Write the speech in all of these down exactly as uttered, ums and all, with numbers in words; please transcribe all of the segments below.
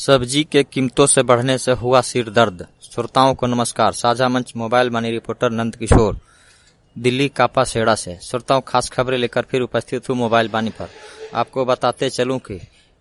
सब्जी के कीमतों से बढ़ने से हुआ सिर दर्द। श्रोताओं को नमस्कार। साझा मंच मोबाइल बानी रिपोर्टर नंद किशोर दिल्ली कापासेड़ा से। श्रोताओं, खास खबरें लेकर फिर उपस्थित हूँ मोबाइल बानी पर। आपको बताते चलूं कि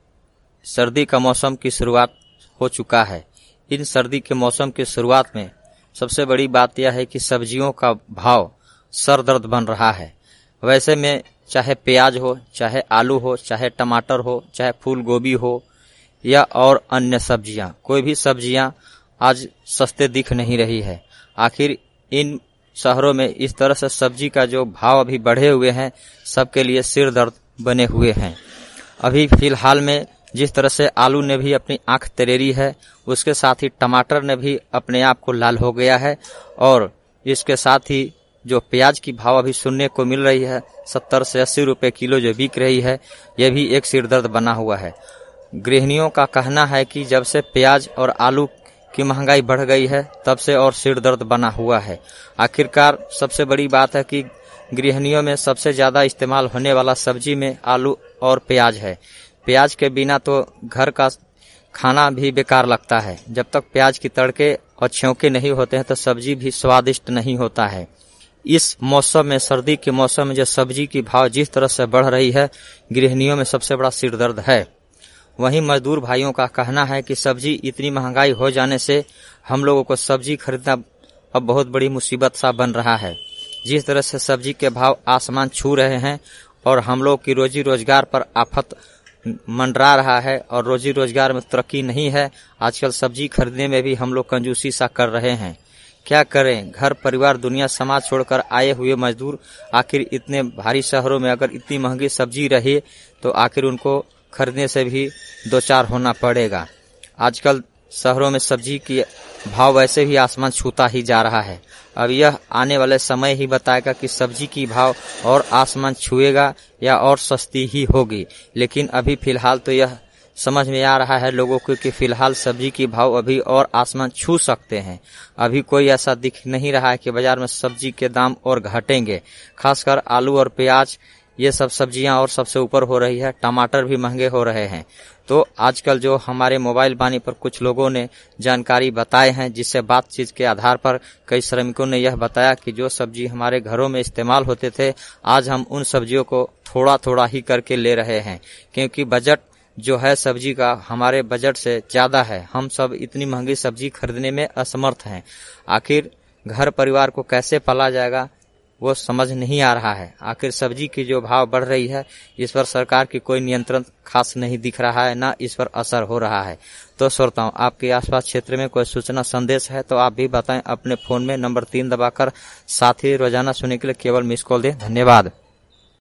सर्दी का मौसम की शुरुआत हो चुका है। इन सर्दी के मौसम की शुरुआत में सबसे बड़ी बात यह है कि सब्जियों का भाव सर दर्द बन रहा है। वैसे में चाहे प्याज हो, चाहे आलू हो, चाहे टमाटर हो, चाहे फूल गोभी हो या और अन्य सब्जियां, कोई भी सब्जियां आज सस्ते दिख नहीं रही है। आखिर इन शहरों में इस तरह से सब्जी का जो भाव अभी बढ़े हुए हैं, सबके लिए सिर दर्द बने हुए हैं। अभी फिलहाल में जिस तरह से आलू ने भी अपनी आंख तरेरी है, उसके साथ ही टमाटर ने भी अपने आप को लाल हो गया है। और इसके साथ ही जो प्याज की भाव अभी सुनने को मिल रही है, सत्तर से अस्सी रुपए किलो जो बिक रही है, यह भी एक सिर दर्द बना हुआ है। गृहिणियों का कहना है कि जब से प्याज और आलू की महंगाई बढ़ गई है, तब से और सिर दर्द बना हुआ है। आखिरकार सबसे बड़ी बात है कि गृहिणियों में सबसे ज्यादा इस्तेमाल होने वाला सब्जी में आलू और प्याज है। प्याज के बिना तो घर का खाना भी बेकार लगता है। जब तक प्याज की तड़के और छौंके नहीं होते हैं तो सब्जी भी स्वादिष्ट नहीं होता है। इस मौसम में, सर्दी के मौसम में जो सब्जी की भाव जिस तरह से बढ़ रही है, गृहिणियों में सबसे बड़ा सिर दर्द है। वहीं मजदूर भाइयों का कहना है कि सब्जी इतनी महंगाई हो जाने से हम लोगों को सब्जी खरीदना अब बहुत बड़ी मुसीबत सा बन रहा है। जिस तरह से सब्जी के भाव आसमान छू रहे हैं और हम लोग की रोजी रोजगार पर आफत मंडरा रहा है और रोजी रोजगार में तरक्की नहीं है। आजकल सब्जी खरीदने में भी हम लोग कंजूसी सा कर रहे हैं। क्या करें? घर परिवार दुनिया समाज छोड़कर आए हुए मजदूर आखिर इतने भारी शहरों में अगर इतनी महंगी सब्जी रही तो आखिर उनको खरीदने से भी दो चार होना पड़ेगा। आजकल शहरों में सब्जी की भाव वैसे भी आसमान छूता ही जा रहा है। अब यह आने वाले समय ही बताएगा कि सब्जी की भाव और आसमान छुएगा या और सस्ती ही होगी। लेकिन अभी फिलहाल तो यह समझ में आ रहा है लोगों को कि फिलहाल सब्जी की भाव अभी और आसमान छू सकते हैं। अभी कोई ऐसा दिख नहीं रहा है कि बाजार में सब्जी के दाम और घटेंगे। खासकर आलू और प्याज, ये सब सब्जियां और सबसे ऊपर हो रही है। टमाटर भी महंगे हो रहे हैं। तो आजकल जो हमारे मोबाइल बानी पर कुछ लोगों ने जानकारी बताए हैं, जिससे बातचीत के आधार पर कई श्रमिकों ने यह बताया कि जो सब्जी हमारे घरों में इस्तेमाल होते थे, आज हम उन सब्जियों को थोड़ा थोड़ा ही करके ले रहे हैं, क्योंकि बजट जो है सब्जी का हमारे बजट से ज्यादा है। हम सब इतनी महंगी सब्जी खरीदने में असमर्थ हैं। आखिर घर परिवार को कैसे पाला जाएगा, वो समझ नहीं आ रहा है। आखिर सब्जी की जो भाव बढ़ रही है, इस पर सरकार की कोई नियंत्रण खास नहीं दिख रहा है, ना इस पर असर हो रहा है। तो श्रोताओं, आपके आसपास क्षेत्र में कोई सूचना संदेश है तो आप भी बताएं अपने फोन में। नंबर तीन दबाकर साथ ही रोजाना सुनने के लिए केवल मिस कॉल दें। धन्यवाद।